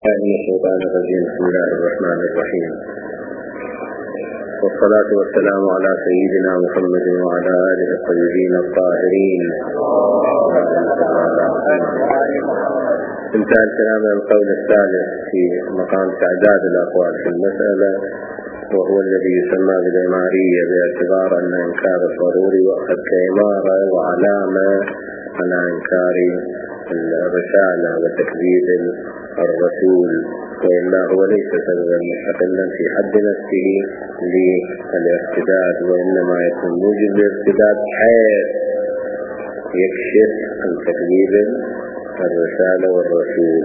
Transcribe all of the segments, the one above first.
من الشيطان الرجيم. بسم الله الرحمن الرحيم، والصلاة والسلام على سيدنا محمد وعلى آله الطيبين الطاهرين. انتهى الكلام عن القول الثالث في مقام تعداد الأقوال في المسألة، وهو الذي يسمى بالإمارية، باعتبار أن إنكار الضروري يؤخذ كإمارة وعلامة على إنكار الرسالة وتكذيب الرسول، وإلا هو ليس سببا مستقلا في حد نفسه للارتداد، وإنما يكون موجب الارتداد حيث يكشف عن تكذيب الرسالة والرسول.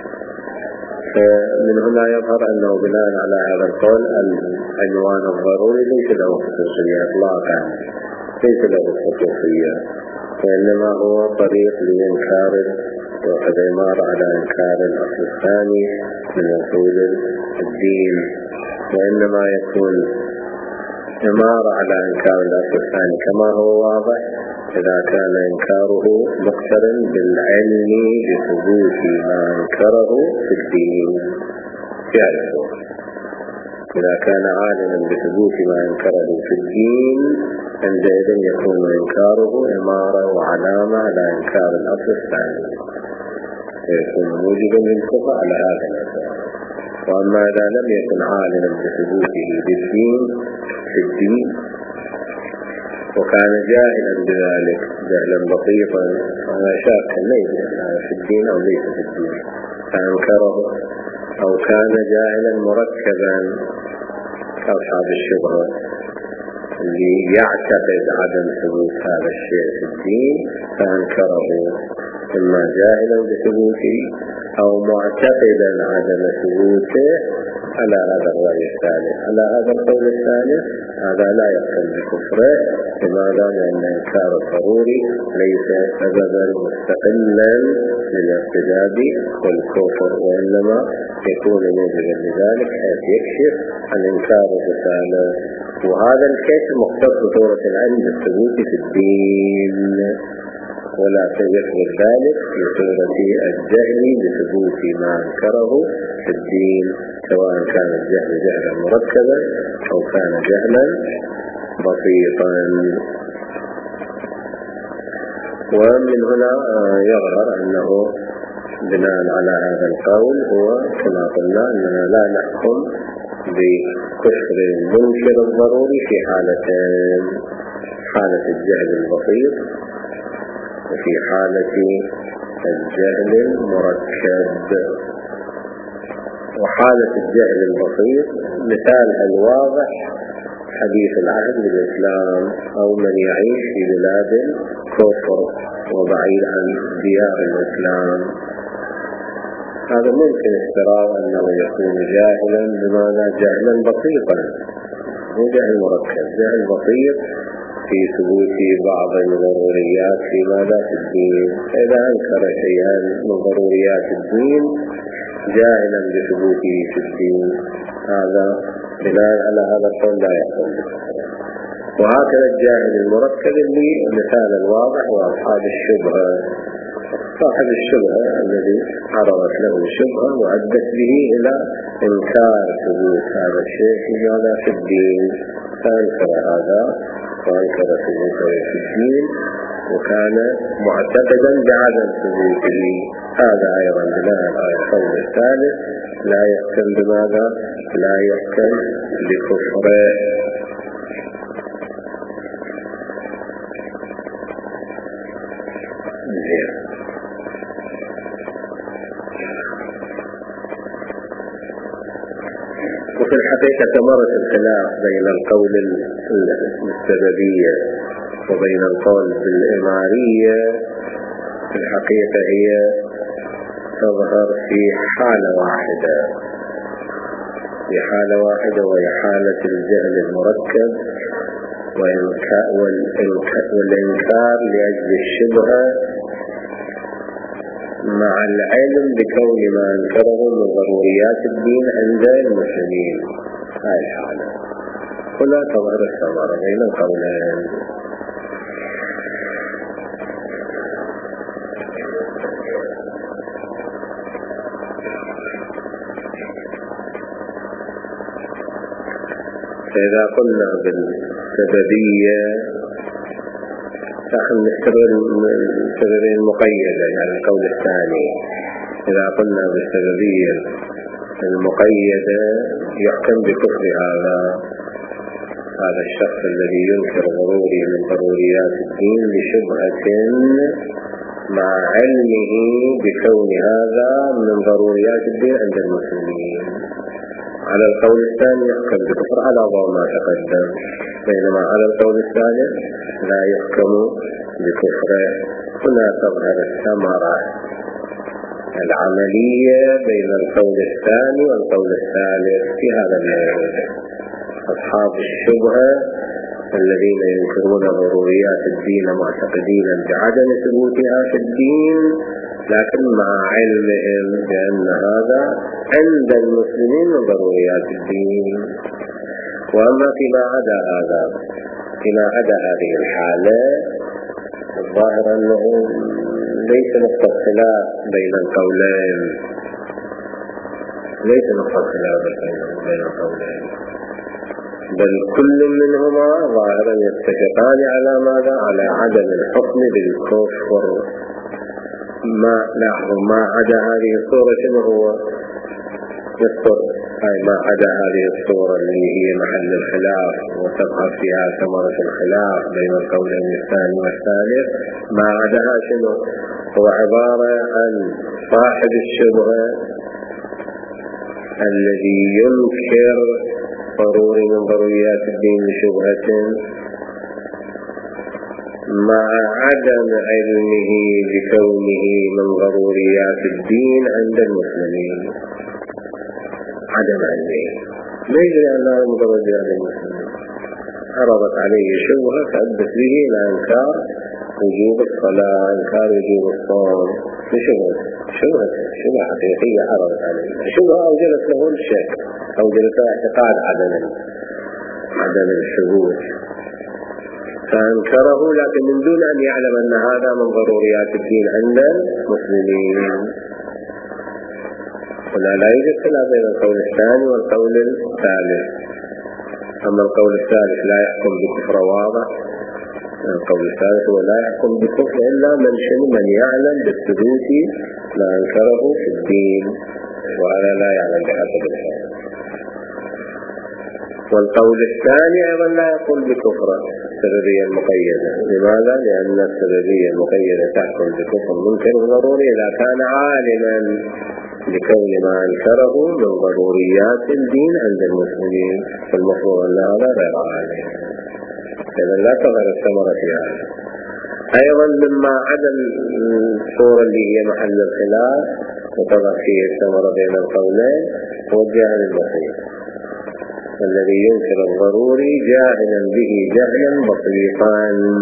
فمن هنا يظهر أنه بناء على هذا القول العنوان الضروري ليس له خصوصية إطلاقا، ليس له خصوصية، وإنما هو طريق لإنكار وقد يمار على إنكار الأصل الثاني من أصول الدين، وإنما يكون إمارة على إنكار الأصل الثاني كما هو واضح إذا كان إنكاره مقترن بالعلم بثبوت ما أنكره في الدين. يعرفه إذا كان عالما بثبوت ما أنكره في الدين عندئذ يكون إنكاره إمارة وعلامة على إنكار الأصل الثاني، يكون موجبا للكفر على هذا الأساس. وأما إذا لم يكن عالما بثبوته بالدين في الدين وكان جاهلا بذلك جهلا بسيطا، فلا شك ليس في الدين أو ليس في الدين فأنكره، أو كان جاهلا مركبا كأصحاب الشبهة اللي يعتقد عدم ثبوت هذا الشيء في الدين فأنكره، إما جاهلا بثبوته أو معتقدا عدم ثبوته على هذا الرأي الثالث. على هذا القول الثالث هذا لا يقتل بكفره. لماذا؟ لأن إنكار الضروري ليس سببا مستقلا للارتداد والكفر، وإنما يكون موجبا لذلك حيث يكشف عن إنكار الرسالة، وهذا الكشف مختص بصورة العلم بالثبوت في الدين، ولا يثبت ذلك في صورة الجهل بثبوت ما أنكره في الدين، سواء كان الجهل جهلا مركبا أو كان جهلا بسيطا. ومن هنا يظهر أنه بناء على هذا القول هو كما قلنا أننا لا نحكم بكفر المنكر الضروري في حالتين: حالة الجهل البسيط وفي حالة الجهل المركب. وحالة الجهل البسيط مثالها الواضح حديث العهد بالإسلام أو من يعيش في بلاد الكفر وبعيد عن ديار الإسلام. هذا ممكن افتراض أنه يكون جاهلا، لماذا؟ جهلا بسيطا، مو جهل مركب، جهل بسيط في ثبوت بعض الضروريات في ماذا؟ في الدين. فإذا أنكر شيئا من ضروريات الدين جاهلا بثبوته في الدين، هذا بناء على هذا القول لا يحصل. وهكذا الجاهل المركب اللي مثال الواضح وأصحاب الشبهة، صاحب الشبهة الذي عرضت له الشبهة وأدت به إلى إنكار ثبوت هذا الشيء في الدين، فأنكر هذا وأنكر ثبوته في الدين وكان معتقدا بعدم ثبوته. هذا أيضا بناء على القول الثالث لا يحكم بماذا؟ لا يحكم بكفره. وفي الحقيقة تمرد الخلاف بين القول السببية وبين القول بالإمارية. في الحقيقة هي تظهر في حالة واحدة، وهي حالة الجهل المركب والإنكار لأجل الشبهة مع العلم بكون ما أنكره من ضروريات الدين عند المسلمين. هذه الحالة ولا تظهر الثمرة بين القولين. فإذا قلنا بالسببية فنحن السببية المقيدة، يعني القول الثاني. إذا قلنا بالسببية المقيدة يحكم بكفر هذا الشخص الذي ينكر ضروري من ضروريات الدين بشبهة مع علمه بكون هذا من ضروريات الدين عند المسلمين. على القول الثاني يحكم بكفر على ضوء ما تقدم، بينما على القول الثالث لا يحكم بكفره. هنا تظهر الثمرة العملية بين القول الثاني والقول الثالث في هذا الموضوع. أصحاب الشبهة الذين ينكرون ضروريات الدين معتقدين بعدم ثبوتها في الدين، لكن مع علمهم بأن هذا عند المسلمين من ضروريات الدين. وأما فيما عدا هذه الحالة الظاهر أنه ليس نقطة خلاف بين القولين، بل كل منهما ظاهرا يتفقان على ماذا؟ على عدم الحكم بالكفر. ما عدا هذه الصورة شنو هو؟ ما عدا هذه الصورة اللي هي محل الخلاف وتظهر فيها ثمرة الخلاف بين القولين الثاني والثالث، ما عداها شنو؟ هو عبارة عن صاحب الشبهة الذي ينكر ضروري من ضروريات الدين بشبهة مع عدم علمه بكونه من ضروريات الدين عند المسلمين. عدم علمه ما يدري أنه من ضروريات المسلمين، عرضت عليه شبهة فأدت به إلى إنكار وجوب الصلاة، إنكار وجوب الصوم شبهة حقيقية عرضت عليه. شبهة أوجدت له الشك، أوجدت له اعتقاد عدم الثبوت فأنكره، لكن من دون أن يعلم أن هذا من ضروريات الدين عند المسلمين. هنا لا يوجد خلاف بين القول الثاني والقول الثالث. أما القول الثالث لا يحكم بكفر واضح، القول الثالث هو لا يحكم بكفر إلا من يعلم بالثبوت ما أنكره في الدين، وهذا لا يعلم بحسب الحال. والقول الثاني أيضا لا يقول بكفر السببية المقيدة. لماذا؟ لأن السببية المقيدة تحكم بكفر منكر ضروري إذا كان عالما بكون ما أنكره من ضروريات الدين عند المسلمين، فالمفروض أن هذا غير عالم. إذا لا تظهر الثمرة في هذا. أيضا مما عدم الصورة اللي هي محل الخلاف وتظهر فيه الثمرة بين القولين هو الجاهل البسيط الذي ينكر الضروري جاهلا به جهلا بسيطا،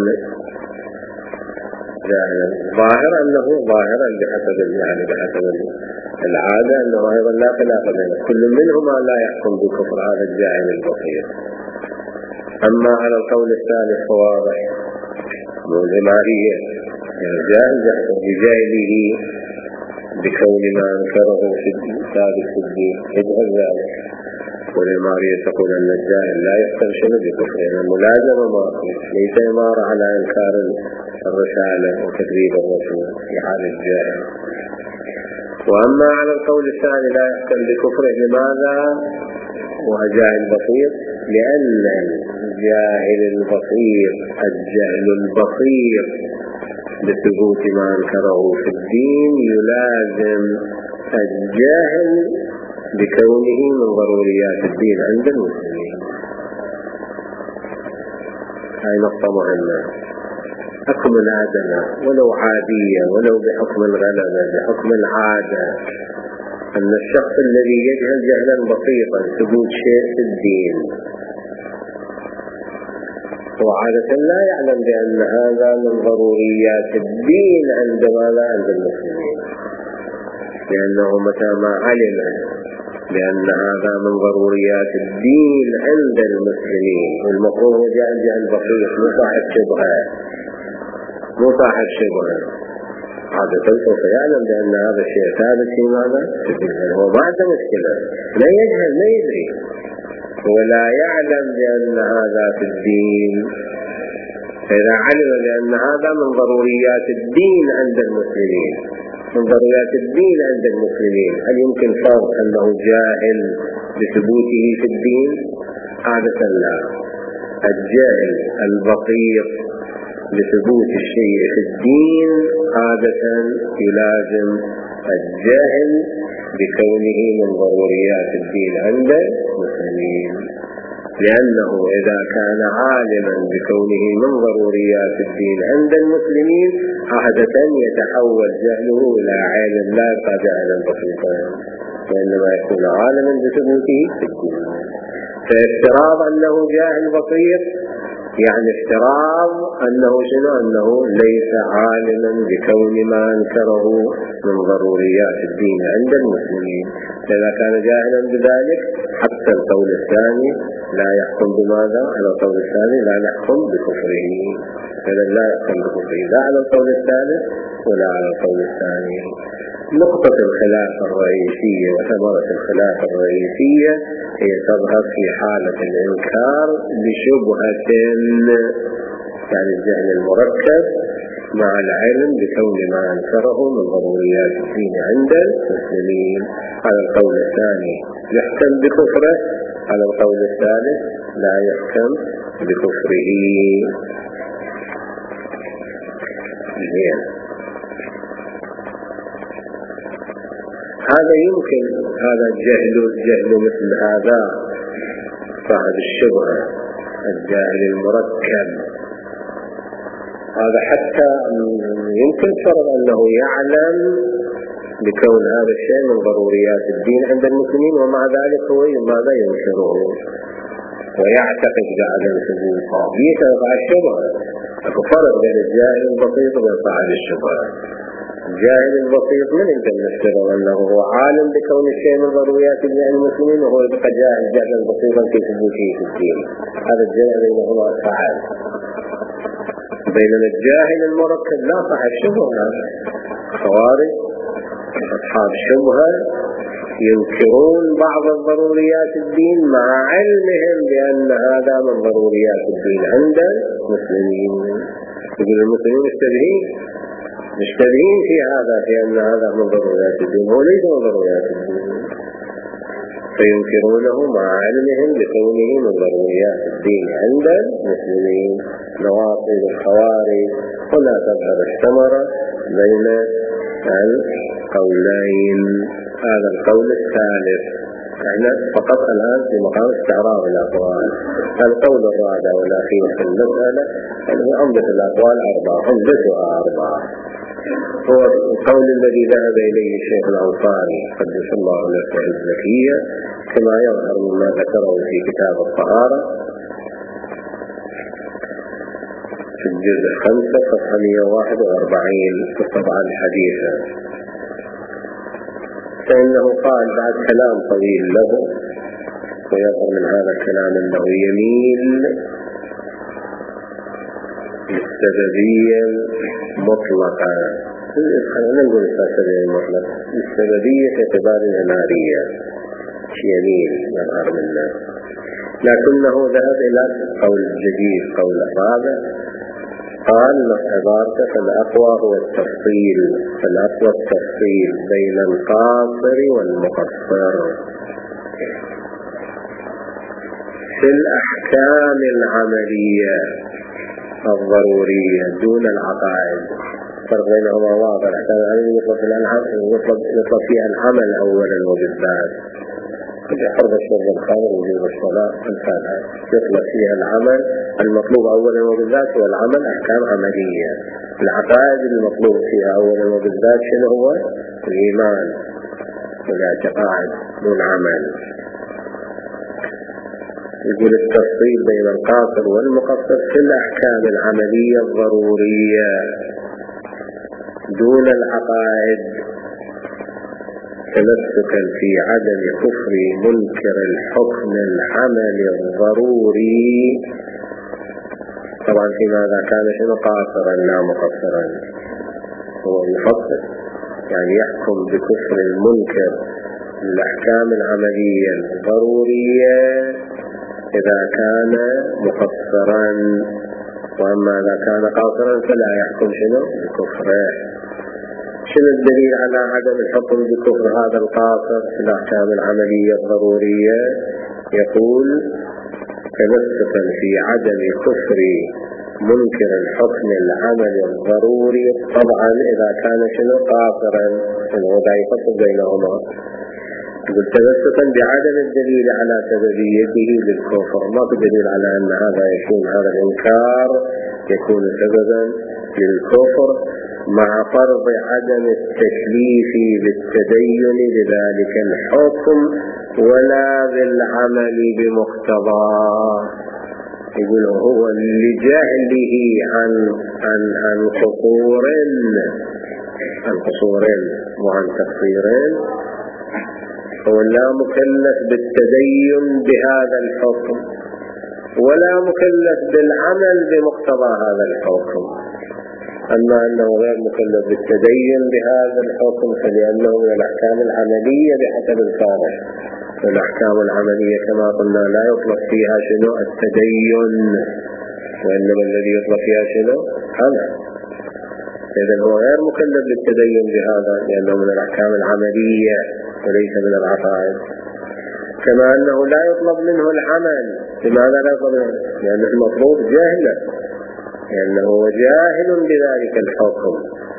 ظاهرا بحسب العادة أنه أيضا لا خلاف بينه، كل منهما لا يحكم بكفر هذا الجاهل البسيط. أما على القول الثالث واضح الجماهية، الجاهل يحكم بجاهله بكون ما أنكره في ثابت في الدين يجهل ذلك. والإمارية تقول أن الجاهل لا يحكم بكفر، لأن الملازمة ليس إمارة على إنكار الرسالة وتكذيب الرسول في حال الجاهل. وأما على القول الثاني لا يحكم بكفره، لماذا؟ وجاهل بسيط، لأن الجاهل البسيط الجهل البسيط بثبوت ما أنكره في الدين يلازم الجاهل بكونه من ضروريات الدين عند المسلمين. هاي نقطة مهمة. حكم الآدمة ولو عادية ولو بحكم الغلبة بحكم العادة، أن الشخص الذي يجهل جهلا بسيطا ثبوت شيء في الدين هو عادة لا يعلم بأن هذا من ضروريات الدين عندما لا عند المسلمين، لأنه متى ما علم بأن هذا من ضروريات الدين عند المسلمين، والمفروض هو جهل بسيط مو صاحب شبهة عادة سوف يعلم بأن هذا الشيء ثابت في ماذا؟ هو ما عنده مشكلة، لا يجهل ما يدري، ولا يعلم بأن هذا في الدين، فإذا علم بأن هذا من ضروريات الدين عند المسلمين، من ضروريات الدين عند المسلمين، هل يمكن فرض أنه جاهل بثبوته في الدين؟ عادة لا. الجاهل البسيط بثبوت الشيء في الدين عادة يلازم الجاهل بكونه من ضروريات الدين عند المسلمين، لأنه إذا كان عالما بكونه من ضروريات الدين عند المسلمين عادة يتحول جهله إلى علم لا يبقى جاهلا بسيطا، وإنما يكون عالما بثبوته في الدين. فافتراض أنه جاهل بسيط يعني افتراض أنه شنو؟ أنه ليس عالما بكون ما أنكره من ضروريات الدين عند المسلمين. فإذا كان جاهلا بذلك حتى القول الثاني لا يحكم بماذا؟ على القول الثاني لا نحكم بكفره، فإذا لا يحكم بكفره لا على القول الثالث ولا على القول الثاني. نقطة الخلاف الرئيسية وثمرة الخلاف الرئيسية هي تظهر في حالة الإنكار لشبهة، يعني الجهل المركب مع العلم بكون ما أنكره من ضروريات الدين عند المسلمين. على القول الثاني يحكم بكفره، على القول الثالث لا يحكم بكفره. هذا يمكن، هذا الجهل مثل هذا صاحب الشبهة الجاهل المركب، هذا حتى يمكن فرض أنه يعلم بكون هذا الشيء من ضروريات الدين عند المسلمين، ومع ذلك هو ماذا ينكره ويعتقد بعدم ثبوته. يتبع الشبهة. فرق بين الجاهل البسيط وبين صاحب الشبهة. الجاهل البسيط من يمكن نفترض أنه هو عالم بكون الشيء من ضروريات الدين المسلمين، وهو يبقى جاهلا بسيطا في ثبوته في الدين. هذا الجاهل بينهما فعال. بينما الجاهل المركب لا صاحب شبهة، خوارج أصحاب شبهة ينكرون بعض الضروريات الدين مع علمهم بأن هذا من ضروريات الدين عند المسلمين. يقول المسلمين مشتبهين في هذا، في أن هذا من ضروريات الدين، هو ليس من ضروريات الدين، فينكرونه مع علمهم بكونه من ضروريات الدين عند المسلمين. نواقض الخوارج هنا تظهر الثمرة بين القولين. هذا القول الثالث، احنا فقط الآن في مقام استعراض الأقوال. القول الرابع والأخير في المسألة عمدة الأقوال عمدتها أربعة، هو القول الذي ذهب إليه الشيخ الأنصاري قدس الله نفسه الزكية، كما يظهر مما ذكره في كتاب الطهارة في الجزء 5 صفحة 141 في الطبعة الحديثة. فإنه قال بعد كلام طويل له، ويظهر من هذا الكلام أنه يميل للسببية مطلقة. خلينا نقول السببية المطلقة، السببية اعتبار النارية يميل يظهر منه، لكنه ذهب إلى قول الجديد، قول الرابع. قال عبارته فالأقوى هو التفصيل، فالأقوى التفصيل بين القاصر والمقصر في الأحكام العملية الضرورية دون العقائد. فرق بينهما واضح. الأحكام العملية يطلب فيها العمل أولا وبالذات، حرب الشرب الخامر وجوب الصلاة أمثالها يطلب فيها العمل. المطلوب أولا وبالذات هو العمل، أحكام عملية. العقائد المطلوب فيها أولا وبالذات شنو هو؟ الإيمان والاعتقاد دون عمل. يقول التفصيل بين القاصر والمقصر في الأحكام العملية الضرورية دون العقائد، تمسكا في عدم كفر منكر الحكم العملي الضروري. طبعا في ماذا كان شنو؟ قاصرا لا مقصرا. هو يفصل يعني يحكم بكفر المنكر الأحكام العملية الضرورية إذا كان مقصرا، وأما إذا كان قاصرا فلا يحكم شنو بكفره. شنو الدليل على عدم الحكم بكفر هذا القاصر في الأحكام العملية الضرورية؟ يقول تمسكا في عدم كفر منكر الحكم العملي الضروري طبعا إذا كان شنو قاصرا، هو دا يفصل بينهما. يقول تمسكا بعدم الدليل على سببيته للكفر، ما في دليل على أن هذا يكون هذا الإنكار يكون سببا للكفر، مع فرض عدم التكليف بالتدين بذلك الحكم ولا بالعمل بمقتضاه. يقول هو لجهله عن قصور وعن تقصير، هو لا مكلف بالتدين بهذا الحكم ولا مكلف بالعمل بمقتضى هذا الحكم. أما أنه غير مكلف بالتدين بهذا الحكم فلأنه من الأحكام العملية بحسب الفارق، والأحكام العملية كما قلنا لا يطلق فيها شنو التدين، وإنما الذي يطلق فيها شنو عمل. إذن هو غير مكلف بالتدين بهذا لأنه من الأحكام العملية وليس من العقائد. كما أنه لا يطلب منه العمل. لماذا لا يطلب منه؟ لأنه المطلوب جاهلا، لأنه جاهل بذلك الحكم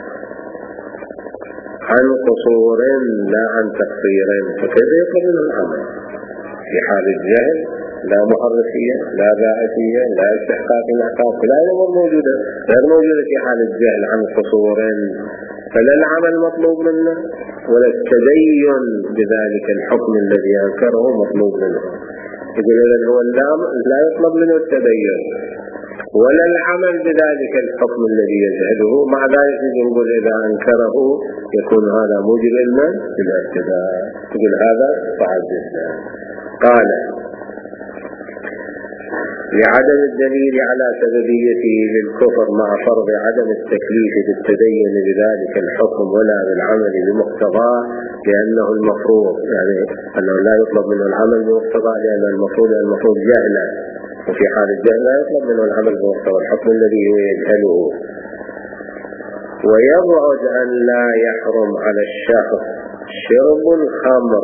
عن قصور لا عن تقصير، فكيف يطلب منه العمل؟ في حال الجهل لا محرفية لا باعثية لا استحقاق العقاب، لا أمور موجودة غير موجودة في حال الجهل عن قصور، فلا العمل مطلوب منه ولا التدين بذلك الحكم الذي أنكره مطلوب منه. يقول إذن هو لا يطلب منه التدين ولا العمل بذلك الحكم الذي يجهله، مع ذلك يقول إذا أنكره يكون هذا موجبا للاعتداء. يقول هذا تعجزنا. قال لعدم الدليل على سببيته للكفر مع فرض عدم التكليف بالتدين بذلك الحكم ولا بالعمل بمقتضاه، لأنه المفروض يعني أنه لا يطلب منه العمل بمقتضاه، لأن المفروض جهلا، وفي حال الجهل لا يطلب منه العمل بمقتضى الحكم الذي هو يجهله. ويبعد أن لا يحرم على الشخص شرب الخمر،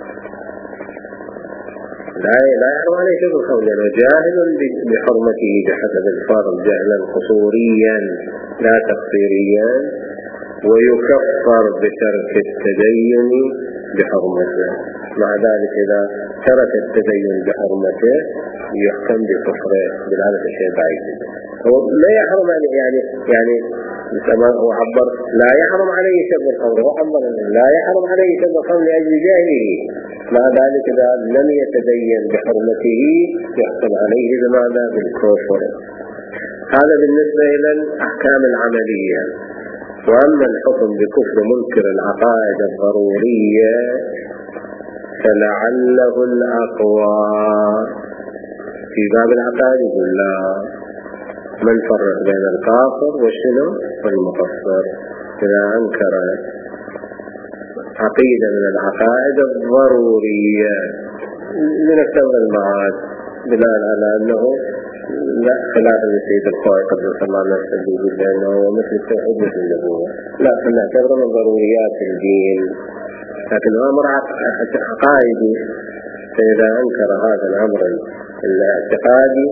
لا يحرم عليه شرب الخمر لأنه جاهل بحرمته بحسب الفرض جهلا قصوريا لا تقصيريا، ويكفر بترك التدين بحرمته. مع ذلك إذا ترك التدين بحرمته يحكم بكفره. بالهذا الشيء بعيد. هو لا يحرم يعني كما هو عبر لا يحرم عليه شرب الخمر، هو عبر لا يحرم عليه شرب الخمر لأجل جاهله، مع ذلك إذا لم يتدين بحرمته يحكم عليه بماذا؟ بالكفر. هذا بالنسبة إلى الأحكام العملية. وأما الحكم بكفر منكر العقائد الضرورية فلعله الأقوى في باب العقائد. يقول لا، من فرق بين القاصر والشنو والمقصر؟ إذا أنكر عقيدة من العقائد الضرورية من السبب المعاد بناء على أنه لا خلاف لسيد القائد قدس الله نفسه يقول لأنه هو مثل التوحيد مثل النبوة، لا فنعتبر من ضروريات الدين، لكن هو أمر عقائدي. فإذا أنكر هذا الأمر الاعتقادي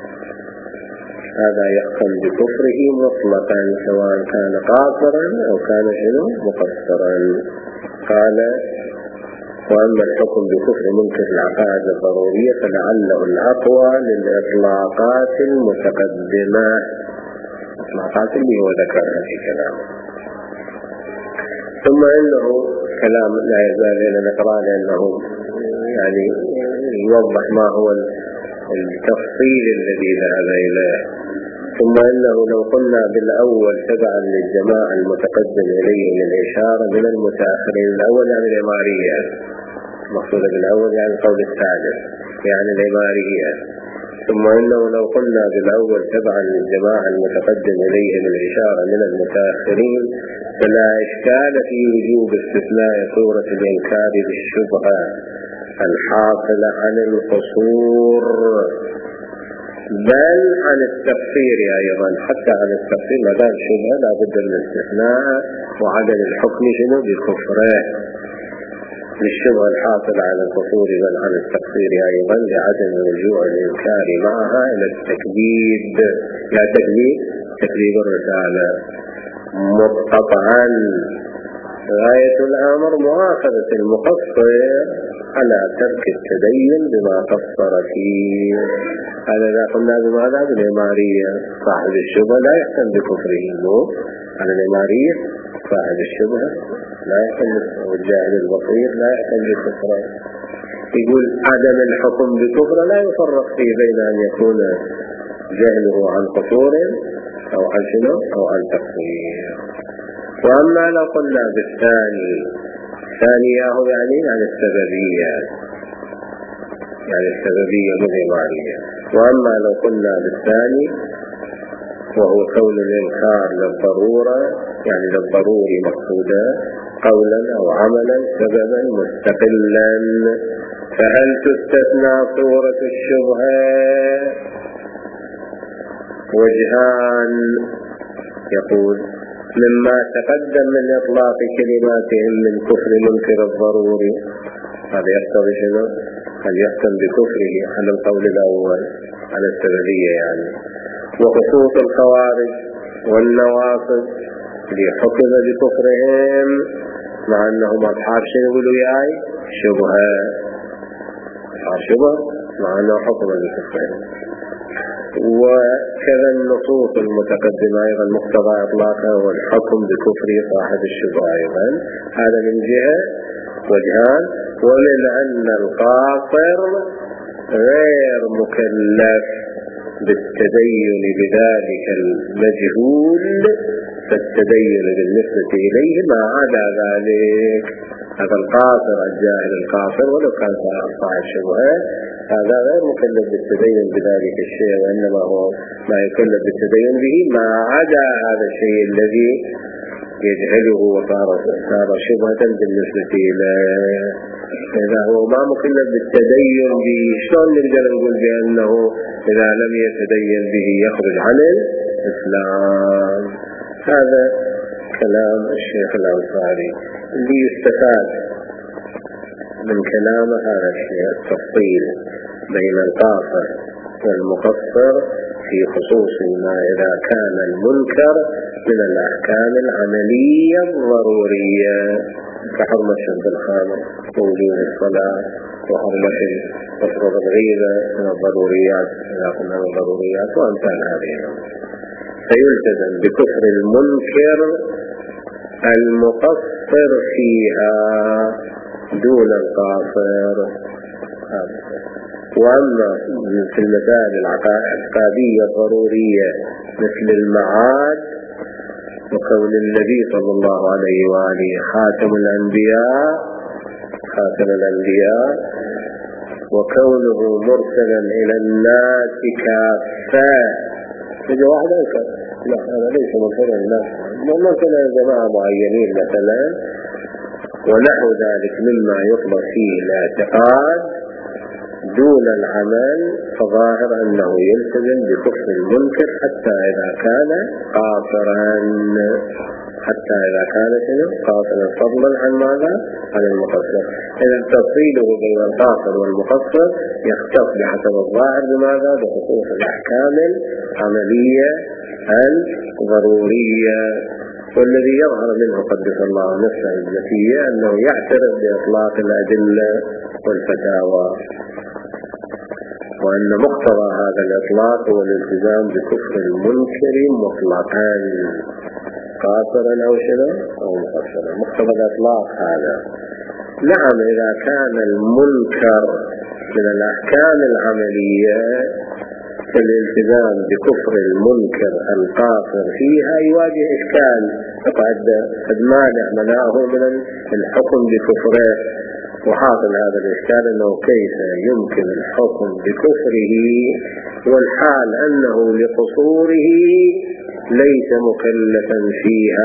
هذا يحكم بكفره مطلقا سواء كان قاصرا أو كان شنو مقصرا. قال وأما الحكم بكفر منكر العقائد الضرورية فلعله الأقوى للإطلاقات المتقدمة، إطلاقات اللي هو ذكرها في كلام. ثم إنه كلام لا يزال إلى نقرأ لأنه يعني يوضح ما هو التفصيل الذي ذهب إليه. ثم إنه لو قلنا بالأول تبعا للجماعة المتقدم إليه من الإشارة من المتأخرين، الأول يعني الإمارية، مقصود بالأول يعني القول الثالث يعني الإمارية. ثم إنه لو قلنا بالأول تبعا للجماعة المتقدم إليه من الإشارة من المتأخرين فلا إشكال في وجوب استثناء صورة الإنكار بالشبهة الحاصلة عن القصور بل عن التقصير أيضا، حتى عن التقصير ما دام شبهة لا بد من الاستثناء وعدم الحكم شنو بكفره للشبهة الحاصلة عن القصور بل عن التقصير أيضا لعدم رجوع الإنكار معها إلى التكذيب، لا تكذيب الرسالة مقطعا. غاية الأمر مؤاخذة المقصر على ترك التدين بما قصر فيه. هذا إذا قلنا بماذا؟ بالإمارية صاحب الشبهة لا يحكم بكفره، على الإمارية صاحب الشبهة لا يحكم، والجاهل البصير لا يحكم بكفره. يقول عدم الحكم بكفره لا يفرق فيه بين أن يكون جهله عن قصور أو عن شنو أو عن تقصير. وأما لو قلنا بالثاني، ثانية هو يعني عن السببية، يعني السببية بالإمارية. وأما لو قلنا بالثاني وهو كون الإنكار للضرورة، يعني للضروري مقصودا قولا أو عملا سببا مستقلا، فهل تستثنى صورة الشبهة؟ وجهان. يقول مما تقدم من إطلاق كلماتهم من كفر منكر الضروري، هذا يقتضي شنو؟ أن يحكم بكفره على القول الأول على السببية يعني. وخصوص الخوارج والنواصب اللي حكم بكفرهم مع أنهم أصحاب شنو يقولوا ياي شبهة، أصحاب شبهة مع أنه حكم بكفرهم. وكذا النصوص المتقدمة أيضا مقتضى إطلاقها والحكم بكفر صاحب الشبهة أيضا، هذا من جهة وجهان. ومن أن القاصر غير مكلف بالتدين بذلك المجهول، فالتدين بالنسبة إليه ما عدا ذلك. هذا القاصر الجاهل القاصر ولو كان صاحب شبهة هذا غير مكلف بالتدين بذلك الشيء، وإنما هو ما يكلف بالتدين به ما عدا هذا الشيء الذي يجهله وصار شبهة بالنسبة إليه. إذا هو ما مكلف بالتدين به شلون نقدر نقول بأنه إذا لم يتدين به يخرج عن الإسلام؟ هذا كلام الشيخ الأنصاري اللي يستفاد من كلامه هذا الشيء التفصيل بين القاصر والمقصر في خصوص ما إذا كان المنكر من الأحكام العملية الضرورية كحرمة شرب الخمر ووجوب الصلاة وحرمة مشروب الغيبة من الضروريات إذا قلنا من الضروريات وأمثال هذه. فيلتزم بكفر المنكر المقصر فيها دون القاصر. وأما في المسائل العقائدية الضرورية مثل المعاد وكون النبي صلى الله عليه وآله خاتم الأنبياء وكونه مرسلا إلى الناس كافة، هذا واحد لا هذا ليس مرسلا للناس، مرسلا لجماعة معينين مثلا ونحو ذلك مما يطلق فيه الاعتقاد دون العمل، فظاهر أنه يلتزم بكفر المنكر حتى إذا كان قاصرا، قاصرا فضلا عن ماذا؟ عن المقصر. إذا تفصيله بين القاصر والمقصر يختص بحسب الظاهر بماذا؟ بخصوص الأحكام العملية الضرورية. والذي يظهر منه قدس الله نفسه الذكية أنه يعترف بإطلاق الأدلة والفتاوى، وأن مقتضى هذا الإطلاق هو الالتزام بكفر المنكر مطلقا قاصرا أو شنو أو مقصرا. مقتضى الإطلاق هذا. نعم إذا كان المنكر من الأحكام العملية فالالتزام بكفر المنكر القاصر فيها يواجه إشكال قد مانع منعه من الحكم بكفره. وحاصل هذا الإشكال أنه كيف يمكن الحكم بكفره والحال أنه لقصوره ليس مكلفا فيها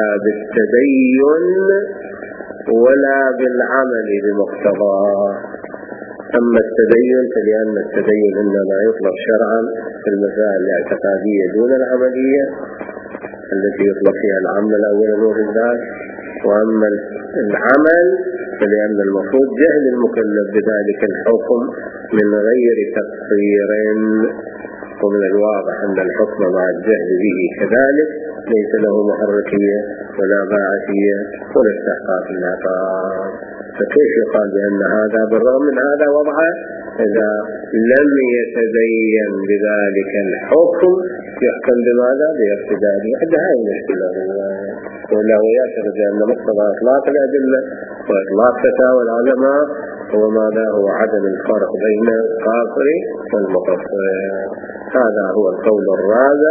بالتدين ولا بالعمل بمقتضاه. أما التدين فلأن التدين إنما يطلق شرعا في المسائل الاعتقادية دون العملية التي يطلق فيها العمل أولا وبالذات. وأما العمل فلأن المفروض جهل المكلف بذلك الحكم من غير تقصير، ومن الواضح أن الحكم مع الجهل به كذلك ليس له محركية ولا باعثية ولا استحقاق العقاب. فكيف يقال بأن هذا بالرغم من هذا وضعه إذا لم يتبين بذلك الحكم يحكم بماذا؟ بارتداد. هذه المشكلة، ولا هو يعتقد بأن مقتضى إطلاق الأدلة وإطلاق فتاوى العلماء هو ماذا؟ هو عدم الفرق بين القاصر والمقصر. هذا هو القول الرابع،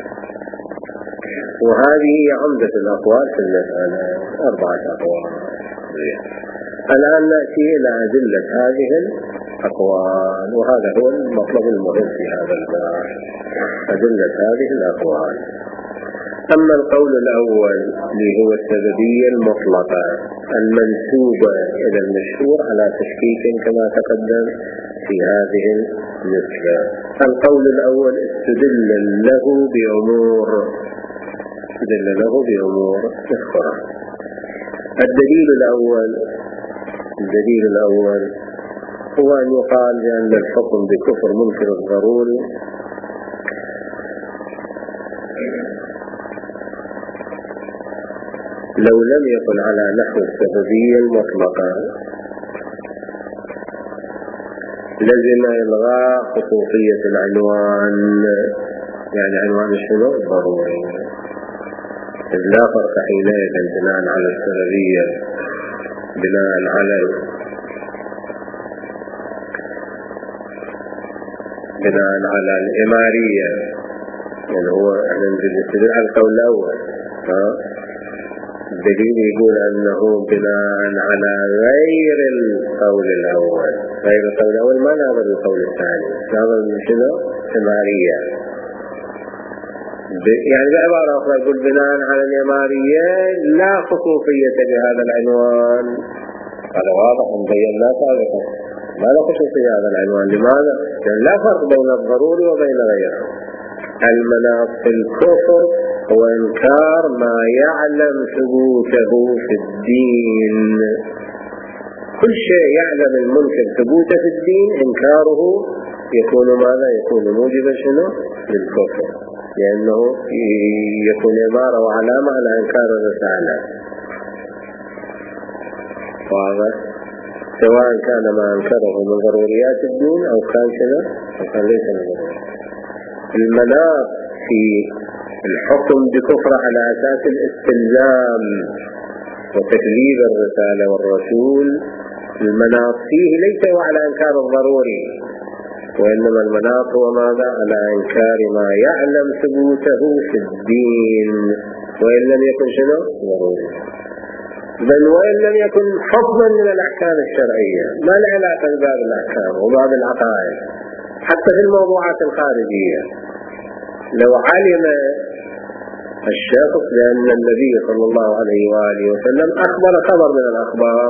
وهذه عمدة الأقوال في المسألة، 4 أقوال. الآن نأتي إلى أدلة هذه الأقوال، وهذا هو المطلب المهم في هذا الباب، أدلة هذه الأقوال. أما القول الأول اللي هو السببية المطلقة المنسوبة إلى المشهور على تشكيك كما تقدم في هذه النسبة. القول الأول استدل له بأمور أخرى. الدليل الأول هو أن يقال بأن الحكم بكفر منكر الضروري لو لم يكن على نحو السببية المطلقة لزم إلغاء خصوصية العنوان، يعني عنوان شنو؟ ضروري. إذ لا فرق حينئذ بناء على السببية بناء على الإمارية، يعني هو احنا نستدل على القول الأول. الدليل يقول أنه بناء على غير القول الأول، ما نظر القول الثاني، نظر شنو؟ إمارية. يعني بعبارة أخرى يقول بناء على الإمارية لا خصوصية بهذا العنوان. هذا واضح مبين سابقا، ما لا خصوصية هذا العنوان. لماذا؟ لأن لا فرق بين الضروري وبين غيره. المناط في الكفر هو إنكار ما يعلم ثبوته في الدين. كل شيء يعلم المنكر ثبوته في الدين إنكاره يكون ماذا؟ يكون موجبا شنو؟ للكفر، لأنه يكون إمارة وعلامة على إنكار الرسالة. واضح؟ سواء كان ما أنكره من ضروريات الدين أو كان شنو؟ أو كان ليس من ضروريات. المناط في الحكم بكفر على أساس الاستلزام وتكذيب الرسالة والرسول، المناط فيه ليس هو على إنكار الضروري، وإنما المناط هو ماذا؟ على إنكار ما يعلم ثبوته في الدين وإن لم يكن شنو؟ ضروري، بل وإن لم يكن حكما من الأحكام الشرعية. ما له علاقة بباب الأحكام وباب العقائد، حتى في الموضوعات الخارجية. لو علم الشخص بأن النبي صلى الله عليه وآله وسلم أخبر خبر من الأخبار،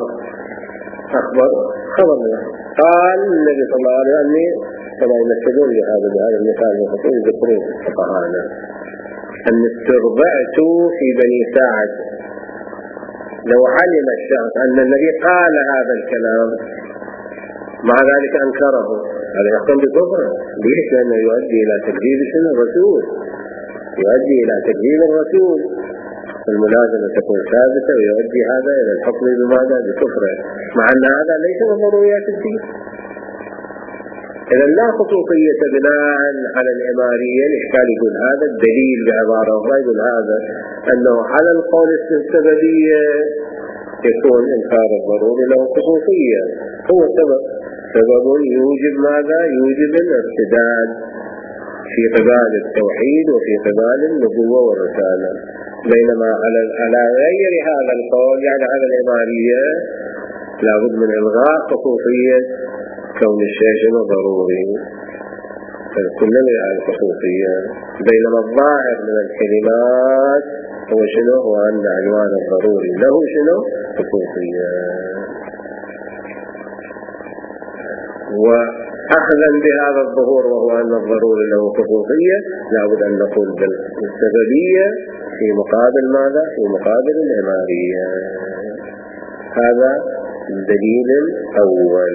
قال النبي صلى الله عليه وسلم كما يمثلون بهذا المثال المخصوص يذكرون فقهانا أن استرضعت في بني ساعد. لو علم الشخص أن النبي قال هذا الكلام مع ذلك أنكره، هذا يحكم بكفر. ليش؟ لأنه يؤدي إلى تكذيب الرسول، يؤدي إلى تكذيب الرسول، الملازمة تكون ثابتة ويؤدي هذا إلى الحكم بماذا؟ بكفره، مع أن هذا ليس من ضروريات الدين. إذا لا خصوصية بناء على الإمارية. الإشكال يقول هذا الدليل بعبارة أخرى، يقول هذا أنه على القول السببية يكون إنكار الضروري له خصوصية، هو سبب يوجب ماذا؟ يوجب الارتداد في قبال التوحيد وفي قبال النبوة والرسالة. بينما على غير هذا القول، يعني على الإمارية، لابد من إلغاء خصوصية كون الشيء ضروري، كلنا على الخصوصية. بينما الظاهر من الكلمات هو شنو؟ هو أن عنوان الضروري له شنو؟ خصوصية. وأخذا بهذا الظهور وهو أن الضروري له خصوصية لابد أن نقول بالسببية في مقابل ماذا؟ في مقابل الإمارية. هذا الدليل الأول.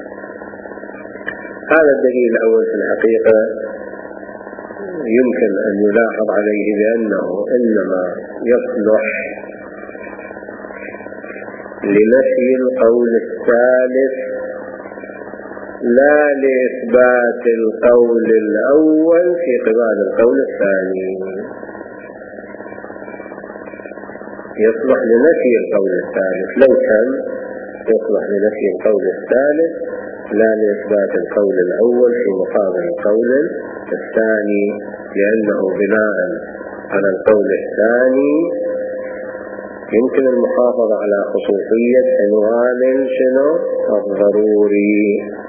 هذا الدليل الأول في الحقيقة يمكن أن يلاحظ عليه بأنه إنما يصلح لنفي القول الثالث لا لإثبات القول الأول في قبال القول الثاني. يصلح لنفي القول الثالث لو كان يصلح لنفي القول الثالث لا لإثبات القول الأول في مقابل القول الثاني، لأنه بناء على القول الثاني يمكن المحافظة على خصوصية عنوان شنو؟ الضروري،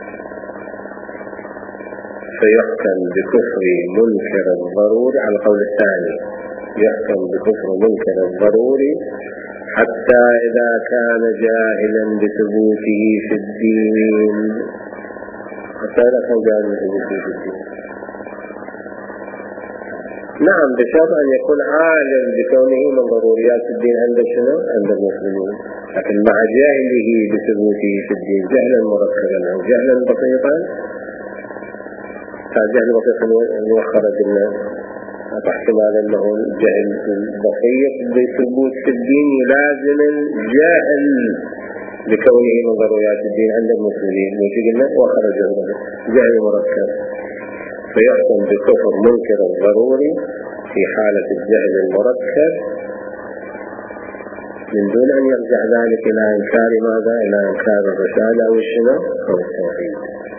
فيحكم بكفر منكر الضروري على القول الثاني، يحكم بكفر منكر الضروري حتى إذا كان جاهلا بثبوته في الدين. حتى إذا كان جاهلا بثبوته في الدين، نعم، بشرط أن يكون عالم بكونه من ضروريات الدين عند شنو؟ عند المسلمين. لكن مع جاهله بثبوته في الدين جهلا مركبا أو جهلا بسيطا، جهل بسيط وخرج الناس احتمال أنه الجهل البسيط بثبوت في الدين يلازم الجاهل بكونه من ضروريات الدين عند المسلمين، وقلنا وخرج جهل مركب، فيحكم بكفر منكر الضروري في حالة الجهل المركب من دون أن يرجع ذلك إلى إنكار ماذا؟ إلى إنكار الرسالة أو الشنو أو التوحيد.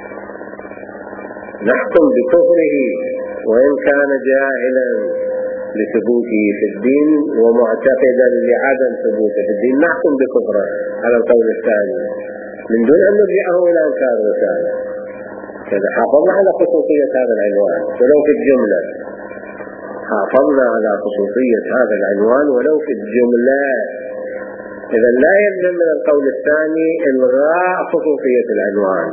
نحكم بكفره وإن كان جاهلا لثبوته في الدين ومعتقدا لعدم ثبوته في الدين، نحكم بكفره على القول الثاني من دون أن نرجعه إلى إنكار الرسالة. إذا حافظنا على خصوصية هذا العنوان ولو في الجملة، حافظنا على خصوصية هذا العنوان ولو في الجملة، إذا لا يلزم من القول الثاني إلغاء خصوصية العنوان،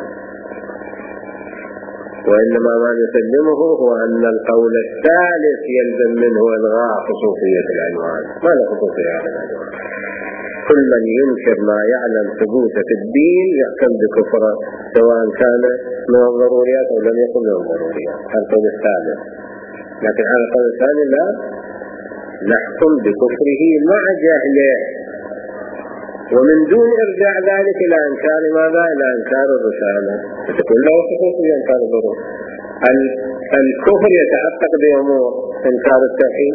وإنما ما نسلمه هو أن القول الثالث يلزم منه إلغاء خصوصية العنوان. ما له خصوصية هذا العنوان؟ كل من ينكر ما يعلم ثبوته في الدين يحكم بكفره سواء كان من الضروريات أو لم يكن من الضروريات. هذا القول الثالث. لكن هذا القول الثاني لا، نحكم بكفره مع جهله ومن دون إرجاع ذلك إلى إنكار ماذا؟ إلى إنكار الرسالة، فتكون له خصوصية إنكار الضرورة. الكفر يتحقق بأمور: إنكار التوحيد،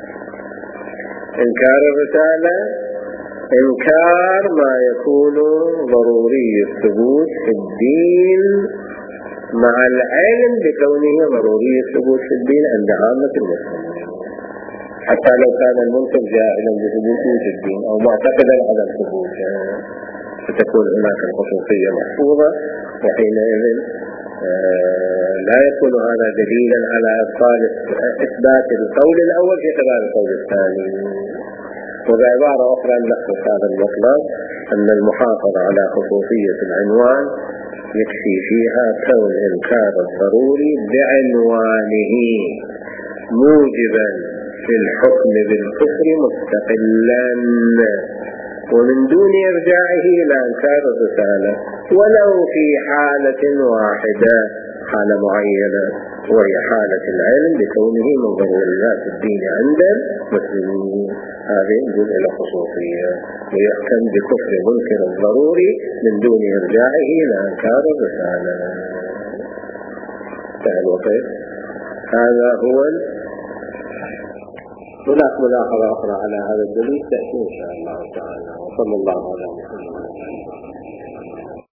إنكار الرسالة، إنكار ما يكون ضروري الثبوت في الدين مع العلم بكونه ضروري الثبوت في الدين عند عامة المسلمين، حتى لو كان المنكر جاهلا بثبوته في الدين أو معتقدا على الثبوت، فتكون هناك الخصوصية محفوظة، وحينئذ لا يكون هذا دليلا على إبطال إثبات القول الأول في قبال القول الثاني. وبعبارة أخرى نلخص هذا المطلب أن المحافظة على خصوصية العنوان يكفي فيها كون إنكار الضروري بعنوانه موجبا في الحكم بالكفر مستقلا ومن دون إرجاعه إلى إنكار الرسالة، ولو في حالة واحدة، حالة معينة، وهي حالة العلم بكونه من ضروريات الدين عند المسلمين. هذه جزء الخصوصية، ويحكم بكفر منكر الضروري من دون إرجاعه إلى إنكار الرسالة. تعالوا هذا هو. هناك ملاحظة أخرى على هذا الدليل تأتي إن شاء الله تعالى. وصلى الله على محمد.